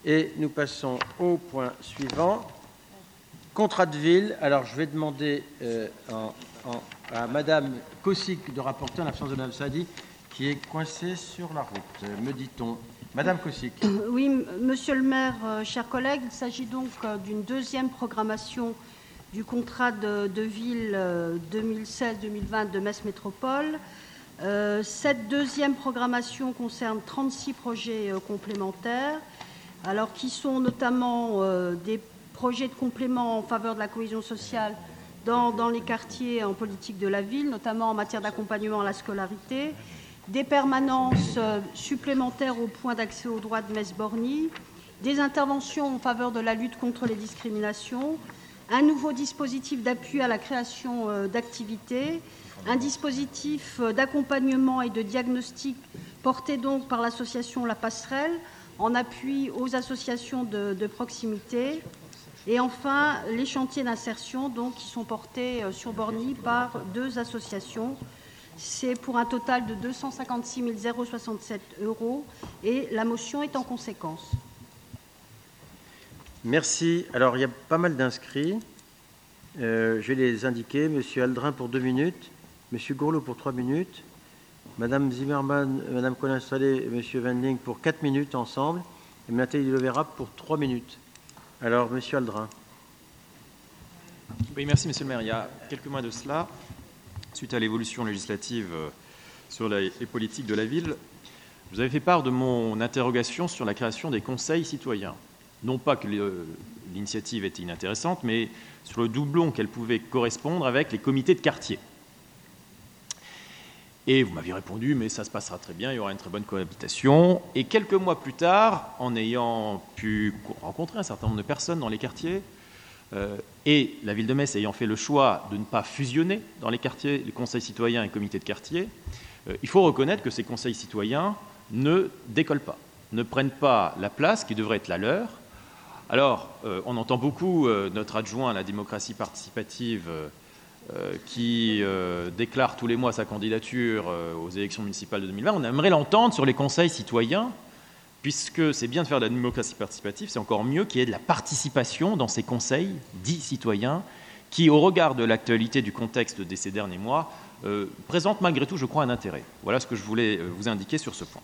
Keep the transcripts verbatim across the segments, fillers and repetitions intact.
Et nous passons au point suivant. Contrat de ville. Alors, je vais demander euh, en, en, à Madame Kosic de rapporter en l'absence de Madame Saadi, qui est coincée sur la route, me dit-on. Madame Kosic. Oui, Monsieur le maire, euh, chers collègues, il s'agit donc euh, d'une deuxième programmation du contrat de, de ville euh, deux mille seize deux mille vingt de Metz Métropole. Euh, cette deuxième programmation concerne trente-six projets euh, complémentaires, alors qui sont notamment euh, des projets de complément en faveur de la cohésion sociale dans, dans les quartiers en politique de la ville, notamment en matière d'accompagnement à la scolarité, des permanences euh, supplémentaires au point d'accès aux droits de Metz-Borny, des interventions en faveur de la lutte contre les discriminations, un nouveau dispositif d'appui à la création euh, d'activités, un dispositif d'accompagnement et de diagnostic porté donc par l'association La Passerelle en appui aux associations de, de proximité, et enfin les chantiers d'insertion donc qui sont portés sur Borny par deux associations. C'est pour un total de deux cent cinquante-six mille soixante-sept euros et la motion est en conséquence. Merci. Alors il y a pas mal d'inscrits. Euh, je vais les indiquer. Monsieur Aldrin pour deux minutes. Monsieur Gourlot pour trois minutes, Madame Zimmermann, Madame Colin-Salé et Monsieur Wendling pour quatre minutes ensemble, et Nathalie Levera pour trois minutes. Alors, Monsieur Aldrin. Oui, merci Monsieur le maire. Il y a quelques mois de cela, suite à l'évolution législative sur les politiques de la ville, vous avez fait part de mon interrogation sur la création des conseils citoyens. Non pas que l'initiative était inintéressante, mais sur le doublon qu'elle pouvait correspondre avec les comités de quartier. Et vous m'aviez répondu, mais ça se passera très bien, il y aura une très bonne cohabitation. Et quelques mois plus tard, en ayant pu rencontrer un certain nombre de personnes dans les quartiers, euh, et la ville de Metz ayant fait le choix de ne pas fusionner dans les quartiers les conseils citoyens et les comités de quartier, euh, il faut reconnaître que ces conseils citoyens ne décollent pas, ne prennent pas la place qui devrait être la leur. Alors, euh, on entend beaucoup euh, notre adjoint à la démocratie participative euh, Euh, qui euh, déclare tous les mois sa candidature euh, aux élections municipales de deux mille vingt, on aimerait l'entendre sur les conseils citoyens, puisque c'est bien de faire de la démocratie participative, c'est encore mieux qu'il y ait de la participation dans ces conseils dits citoyens, qui, au regard de l'actualité du contexte de ces derniers mois, euh, présentent malgré tout, je crois, un intérêt. Voilà ce que je voulais vous indiquer sur ce point.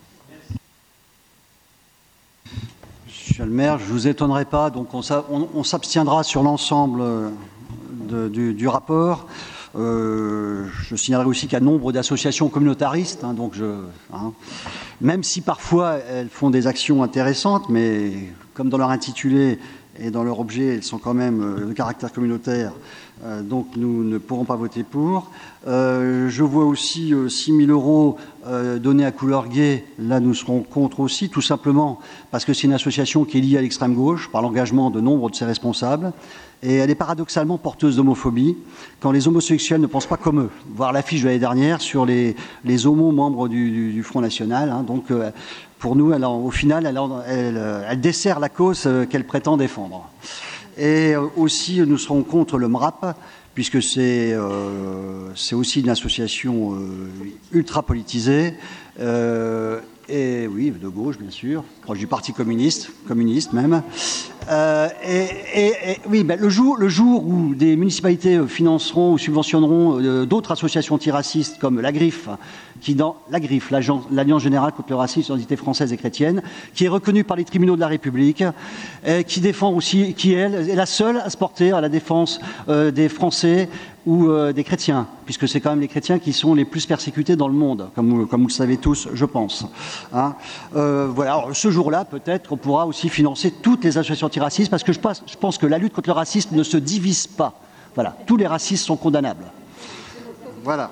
Monsieur le maire, je ne vous étonnerai pas, donc on, on, on s'abstiendra sur l'ensemble De, du, du rapport. Euh, je signalerai aussi qu'il y a nombre d'associations communautaristes, hein, donc je, hein, même si parfois elles font des actions intéressantes, mais comme dans leur intitulé et dans leur objet, elles sont quand même euh, de caractère communautaire, euh, donc nous ne pourrons pas voter pour. Euh, je vois aussi euh, six mille euros euh, donnés à Couleur Gay. Là, nous serons contre aussi, tout simplement parce que c'est une association qui est liée à l'extrême gauche par l'engagement de nombre de ses responsables. Et elle est paradoxalement porteuse d'homophobie quand les homosexuels ne pensent pas comme eux. Voir l'affiche de l'année dernière sur les, les homos membres du, du, du Front National. Hein. Donc, euh, pour nous, elle, au final, elle, elle, elle dessert la cause euh, qu'elle prétend défendre. Et euh, aussi, nous serons contre le M R A P, puisque c'est euh, c'est aussi une association euh, ultra politisée. Euh, et oui, de gauche, bien sûr, proche du Parti communiste, communiste même. Euh, et, et, et oui, ben, le, jour, le jour où des municipalités financeront ou subventionneront euh, d'autres associations antiracistes comme la Griffe, qui dans la Griffe, l'Alliance Générale contre le Racisme, l'identité française et chrétienne, qui est reconnue par les tribunaux de la République, et qui défend aussi, qui elle est la seule à se porter à la défense euh, des Français ou euh, des chrétiens, puisque c'est quand même les chrétiens qui sont les plus persécutés dans le monde, comme, comme vous le savez tous, je pense. Hein. Euh, voilà. Alors, ce jour-là, peut-être qu'on pourra aussi financer toutes les associations antiracistes, parce que je pense, je pense que la lutte contre le racisme ne se divise pas. Voilà. Tous les racistes sont condamnables. Voilà.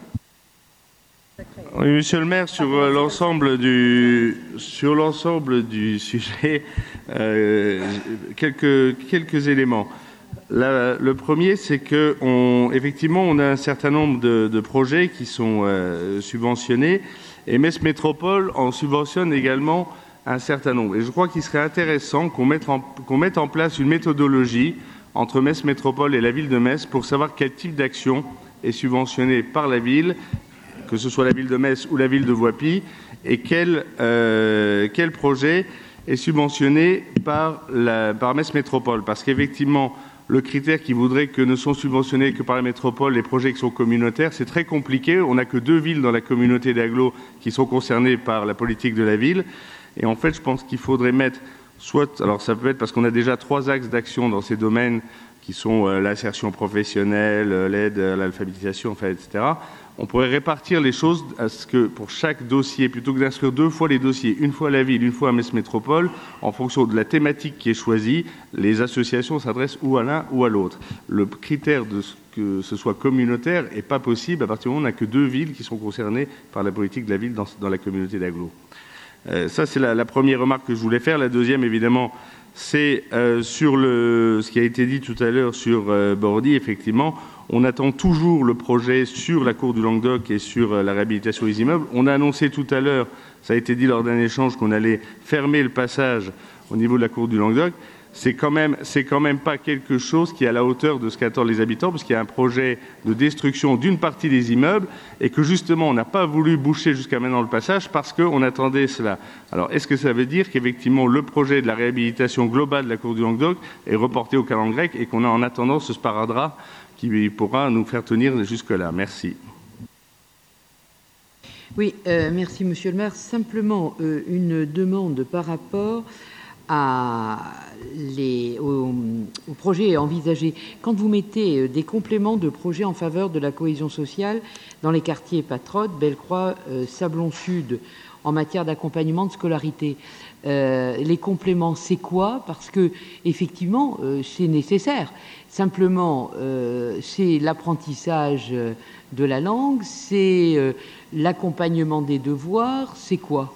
Oui, monsieur le maire, sur l'ensemble du, sur l'ensemble du sujet, euh, quelques, quelques éléments. La, le premier, c'est que, on, effectivement, on a un certain nombre de, de projets qui sont euh, subventionnés, et Metz Métropole en subventionne également un certain nombre. Et je crois qu'il serait intéressant qu'on mette en, qu'on mette en place une méthodologie entre Metz Métropole et la ville de Metz pour savoir quel type d'action est subventionné par la ville, que ce soit la ville de Metz ou la ville de Voipy, et quel, euh, quel projet est subventionné par, la, par Metz Métropole. Parce qu'effectivement, le critère qui voudrait que ne sont subventionnés que par la métropole les projets qui sont communautaires, c'est très compliqué. On n'a que deux villes dans la communauté d'agglo qui sont concernées par la politique de la ville. Et en fait, je pense qu'il faudrait mettre soit, alors ça peut être parce qu'on a déjà trois axes d'action dans ces domaines qui sont euh, l'insertion professionnelle, euh, l'aide à l'alphabétisation, enfin, et cetera. On pourrait répartir les choses à ce que pour chaque dossier, plutôt que d'inscrire deux fois les dossiers, une fois à la ville, une fois à Metz Métropole, en fonction de la thématique qui est choisie, les associations s'adressent ou à l'un ou à l'autre. Le critère de ce que ce soit communautaire n'est pas possible à partir du moment où on n'a que deux villes qui sont concernées par la politique de la ville dans, dans la communauté d'agglo. Euh, ça, c'est la, la première remarque que je voulais faire. La deuxième, évidemment, c'est euh, sur le, ce qui a été dit tout à l'heure sur euh, Bordy, effectivement. On attend toujours le projet sur la cour du Languedoc et sur la réhabilitation des immeubles. On a annoncé tout à l'heure, ça a été dit lors d'un échange, qu'on allait fermer le passage au niveau de la cour du Languedoc. C'est quand même, c'est quand même pas quelque chose qui est à la hauteur de ce qu'attendent les habitants, parce qu'il y a un projet de destruction d'une partie des immeubles et que justement on n'a pas voulu boucher jusqu'à maintenant le passage parce qu'on attendait cela. Alors est-ce que ça veut dire qu'effectivement le projet de la réhabilitation globale de la cour du Languedoc est reporté au calendrier grec et qu'on a en attendant ce sparadrap qui pourra nous faire tenir jusque-là? Merci. Oui, euh, merci Monsieur le maire. Simplement euh, une demande par rapport à les, au, au projet envisagé. Quand vous mettez des compléments de projets en faveur de la cohésion sociale dans les quartiers Patrotte, Bellecroix, euh, Sablon Sud, en matière d'accompagnement de scolarité, euh, les compléments, c'est quoi? Parce que effectivement, euh, c'est nécessaire. Simplement, euh, c'est l'apprentissage de la langue, c'est euh, l'accompagnement des devoirs, c'est quoi?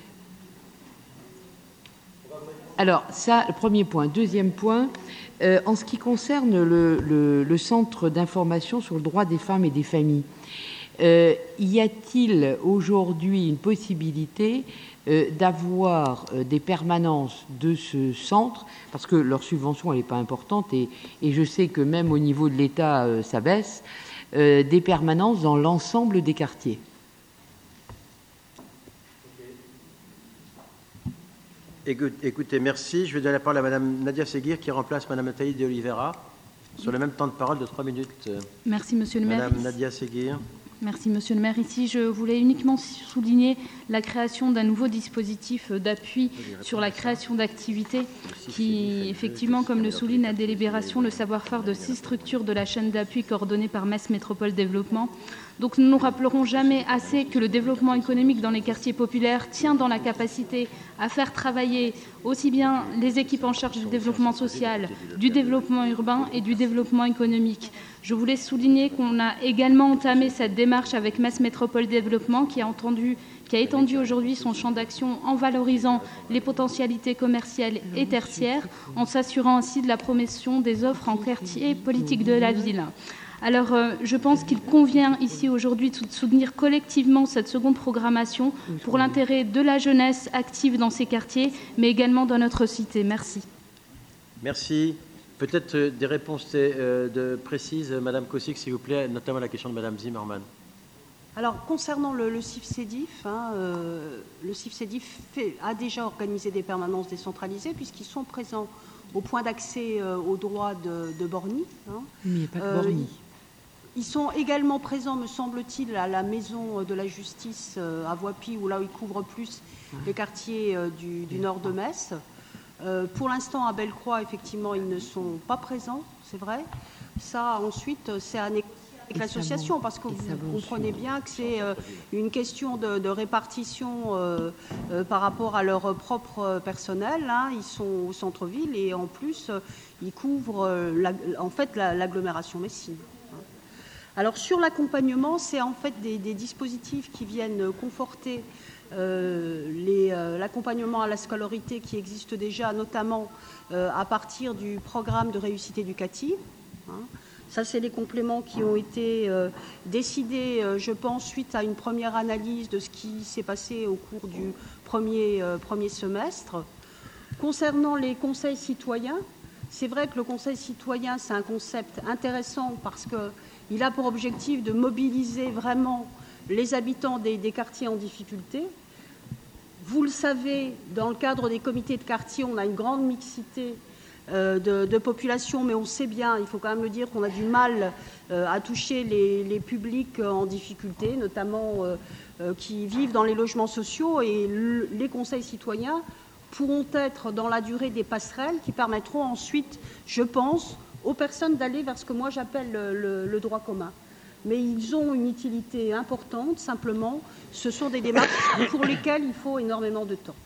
Alors, ça, le premier point. Deuxième point, euh, en ce qui concerne le, le, le centre d'information sur le droit des femmes et des familles, euh, y a-t-il aujourd'hui une possibilité euh, d'avoir euh, des permanences de ce centre, parce que leur subvention elle n'est pas importante et, et je sais que même au niveau de l'État euh, ça baisse, euh, des permanences dans l'ensemble des quartiers? Écoutez, merci. Je vais donner la parole à Madame Nadia Seguir qui remplace Madame Nathalie de Oliveira sur le même temps de parole de trois minutes. Merci Monsieur le maire. Madame Nadia Seguir. Merci Monsieur le maire. Ici, je voulais uniquement souligner la création d'un nouveau dispositif d'appui sur la création d'activités qui, effectivement, comme le souligne la délibération, le savoir-faire de six structures de la chaîne d'appui coordonnée par Metz Métropole Développement. Donc nous ne nous rappellerons jamais assez que le développement économique dans les quartiers populaires tient dans la capacité à faire travailler aussi bien les équipes en charge du développement social, du développement urbain et du développement économique. Je voulais souligner qu'on a également entamé cette démarche avec Metz Métropole Développement qui a, entendu, qui a étendu aujourd'hui son champ d'action en valorisant les potentialités commerciales et tertiaires, en s'assurant ainsi de la promotion des offres en quartier politique de la ville. Alors, euh, je pense qu'il convient ici aujourd'hui de soutenir collectivement cette seconde programmation pour l'intérêt de la jeunesse active dans ces quartiers, mais également dans notre cité. Merci. Merci. Peut-être des réponses euh, de, précises, Madame Kosic, s'il vous plaît, notamment la question de Madame Zimmermann. Alors, concernant le, le C I F-CEDIF, hein, euh, le C I F-CEDIF fait, a déjà organisé des permanences décentralisées puisqu'ils sont présents au point d'accès euh, aux droits de, de Borny. Hein. Mais il n'y a pas que euh, Borny. Ils sont également présents, me semble-t-il, à la maison de la justice à Voipy, où là, ils couvrent plus les quartiers du, du nord de Metz. Euh, pour l'instant, à Bellecroix, effectivement, ils ne sont pas présents, c'est vrai. Ça, ensuite, c'est à négocier avec l'association, parce que vous comprenez bien que c'est euh, une question de, de répartition euh, euh, par rapport à leur propre personnel. Hein. Ils sont au centre-ville et en plus, euh, ils couvrent euh, la, en fait la, l'agglomération messine. Alors sur l'accompagnement, c'est en fait des, des dispositifs qui viennent conforter euh, les, euh, l'accompagnement à la scolarité qui existe déjà, notamment euh, à partir du programme de réussite éducative. Hein. Ça, c'est les compléments qui ont été euh, décidés, euh, je pense, suite à une première analyse de ce qui s'est passé au cours du premier, euh, premier semestre. Concernant les conseils citoyens, c'est vrai que le conseil citoyen, c'est un concept intéressant parce que il a pour objectif de mobiliser vraiment les habitants des, des quartiers en difficulté. Vous le savez, dans le cadre des comités de quartier, on a une grande mixité euh, de, de population, mais on sait bien, il faut quand même le dire, qu'on a du mal euh, à toucher les, les publics en difficulté, notamment euh, euh, qui vivent dans les logements sociaux, et le, les conseils citoyens pourront être dans la durée des passerelles qui permettront ensuite, je pense, aux personnes d'aller vers ce que moi j'appelle le, le, le droit commun. Mais ils ont une utilité importante, simplement, ce sont des démarches pour lesquelles il faut énormément de temps.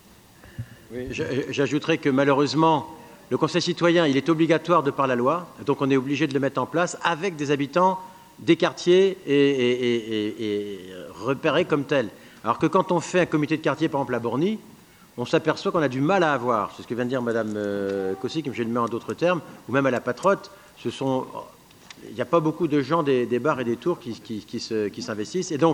Oui, j'ajouterais que malheureusement, le Conseil citoyen, il est obligatoire de par la loi, donc on est obligé de le mettre en place avec des habitants des quartiers et, et, et, et, et repérés comme tels. Alors que quand on fait un comité de quartier, par exemple à Borny, on s'aperçoit qu'on a du mal à avoir. C'est ce que vient de dire Mme euh, Cossy, comme je le mets en d'autres termes, ou même à la Patrotte, ce sont... Il n'y a pas beaucoup de gens des, des bars et des tours qui, qui, qui, se, qui s'investissent. Et donc,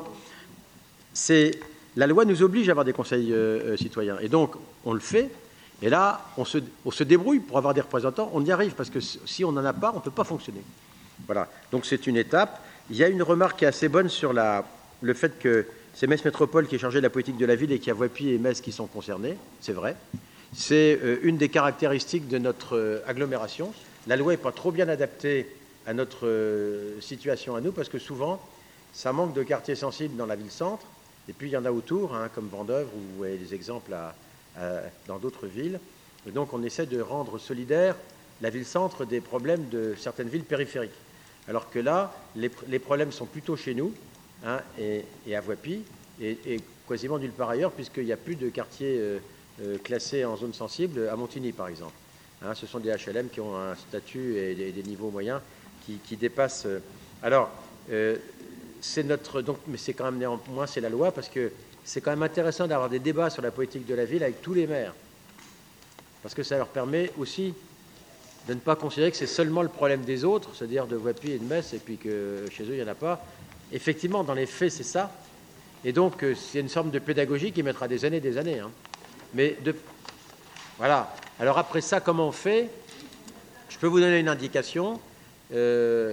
c'est, la loi nous oblige à avoir des conseils euh, citoyens. Et donc, on le fait. Et là, on se, on se débrouille pour avoir des représentants. On y arrive, parce que si on n'en a pas, on ne peut pas fonctionner. Voilà. Donc, c'est une étape. Il y a une remarque qui est assez bonne sur la, le fait que c'est Metz Métropole qui est chargé de la politique de la ville et qu'il y a Voipy et Metz qui sont concernés. C'est vrai. C'est euh, une des caractéristiques de notre euh, agglomération. La loi n'est pas trop bien adaptée à notre euh, situation à nous, parce que souvent, ça manque de quartiers sensibles dans la ville-centre, et puis il y en a autour, hein, comme Vendeuvre, ou vous avez des exemples à, à, dans d'autres villes. Et donc, on essaie de rendre solidaire la ville-centre des problèmes de certaines villes périphériques. Alors que là, les, les problèmes sont plutôt chez nous, hein, et, et à Voipy, et, et quasiment nulle part ailleurs, puisqu'il n'y a plus de quartiers euh, euh, classés en zone sensible, à Montigny, par exemple. Hein, ce sont des H L M qui ont un statut et des, des niveaux moyens Qui, qui dépasse. Alors, euh, c'est notre. Donc, mais c'est quand même néanmoins, c'est la loi, parce que c'est quand même intéressant d'avoir des débats sur la politique de la ville avec tous les maires, parce que ça leur permet aussi de ne pas considérer que c'est seulement le problème des autres, c'est-à-dire de Voipy et de Metz, et puis que chez eux il n'y en a pas. Effectivement, dans les faits, c'est ça. Et donc, euh, c'est une sorte de pédagogie qui mettra des années, des années. Hein. Mais de. Voilà. Alors après ça, comment on fait? Je peux vous donner une indication. Euh,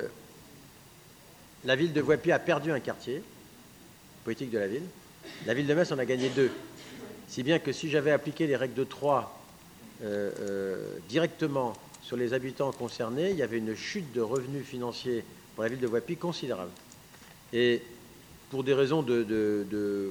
la ville de Voipy a perdu un quartier, politique de la ville. La ville de Metz en a gagné deux. Si bien que si j'avais appliqué les règles de trois euh, euh, directement sur les habitants concernés, il y avait une chute de revenus financiers pour la ville de Voipy considérable. Et pour des raisons de, de, de,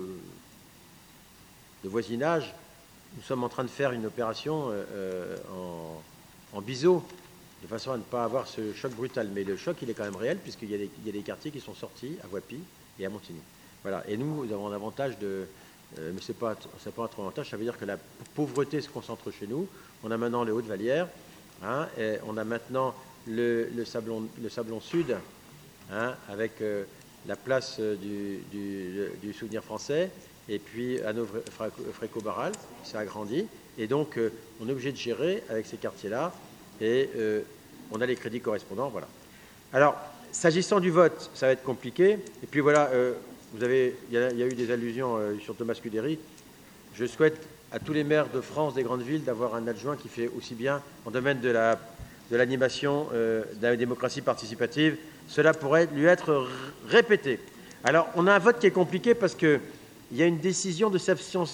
de voisinage, nous sommes en train de faire une opération euh, en, en biseau, de façon à ne pas avoir ce choc brutal. Mais le choc, il est quand même réel, puisqu'il y a des, il y a des quartiers qui sont sortis à Voipy et à Montigny. Voilà. Et nous, nous avons un avantage de... Euh, mais ce n'est pas, c'est pas un trop avantage, ça veut dire que la pauvreté se concentre chez nous. On a maintenant les Hautes-Vallières, hein, et on a maintenant le, le, sablon, le Sablon Sud, hein, avec euh, la place du, du, du Souvenir français, et puis Hanovre-Fréco-Barral, qui s'est agrandi. Et donc, euh, on est obligé de gérer avec ces quartiers-là. Et euh, on a les crédits correspondants, voilà. Alors, s'agissant du vote, ça va être compliqué. Et puis voilà, euh, vous avez, il y, y a eu des allusions euh, sur Thomas Cudéry. Je souhaite à tous les maires de France, des grandes villes, d'avoir un adjoint qui fait aussi bien en domaine de, la, de l'animation euh, de la démocratie participative. Cela pourrait lui être répété. Alors, on a un vote qui est compliqué parce qu'il y a une décision de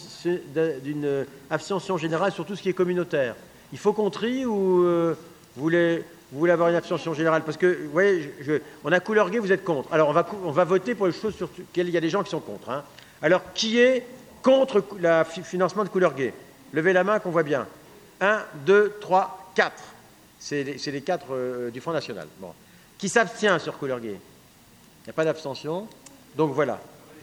d'une abstention générale sur tout ce qui est communautaire. Il faut qu'on trie ou euh, vous, voulez, vous voulez avoir une abstention générale? Parce que, vous voyez, je, je, on a couleur gay, vous êtes contre. Alors, on va, on va voter pour les choses sur lesquelles il y a des gens qui sont contre. Hein. Alors, qui est contre le financement de couleur gay? Levez la main qu'on voit bien. Un, deux, trois, quatre. C'est les, c'est les quatre euh, du Front National. Bon. Qui s'abstient sur couleur gay? Il n'y a pas d'abstention. Donc, voilà.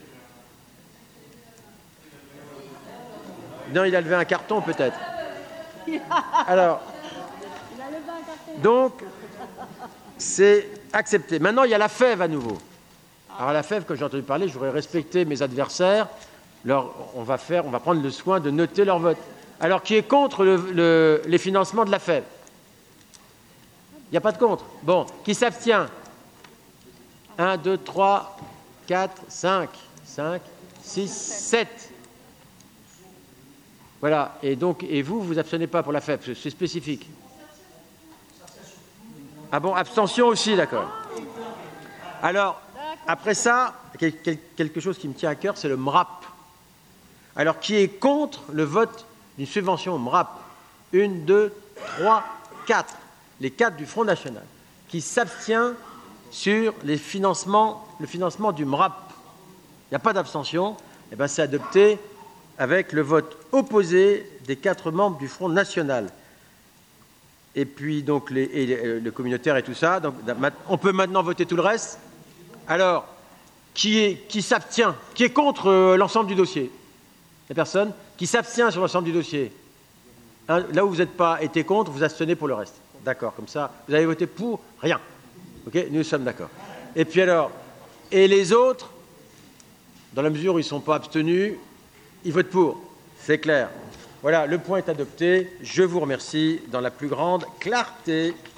Non, il a levé un carton, peut-être. Alors, donc, c'est accepté. Maintenant, il y a la fève à nouveau. Alors, la fève, quand j'ai entendu parler, je voudrais respecter mes adversaires. Leur, on, va faire, on va prendre le soin de noter leur vote. Alors, qui est contre le, le, les financements de la fève? Il n'y a pas de contre. Bon, qui s'abstient? un, deux, trois, quatre, cinq, cinq, six, sept. Voilà, et donc, et vous, vous abstenez pas pour la fève, c'est spécifique. Ah bon, abstention aussi, d'accord. Alors, après ça, quelque chose qui me tient à cœur, c'est le M R A P. Alors, qui est contre le vote d'une subvention M R A P? Une, deux, trois, quatre. Les quatre du Front National. Qui s'abstient sur les financements, le financement du M R A P? Il n'y a pas d'abstention. Eh bien, c'est adopté avec le vote opposé des quatre membres du Front National. Et puis, donc, les, et les, le communautaire et tout ça. Donc, on peut maintenant voter tout le reste. Alors, qui, est, qui s'abstient? Qui est contre euh, l'ensemble du dossier? Il n'y a personne qui s'abstient sur l'ensemble du dossier. Hein, là où vous n'êtes pas été contre, vous abstenez pour le reste. D'accord, comme ça, vous avez voté pour rien. OK, nous sommes d'accord. Et puis alors, et les autres, dans la mesure où ils ne sont pas abstenus, ils votent pour. C'est clair. Voilà, le point est adopté. Je vous remercie dans la plus grande clarté.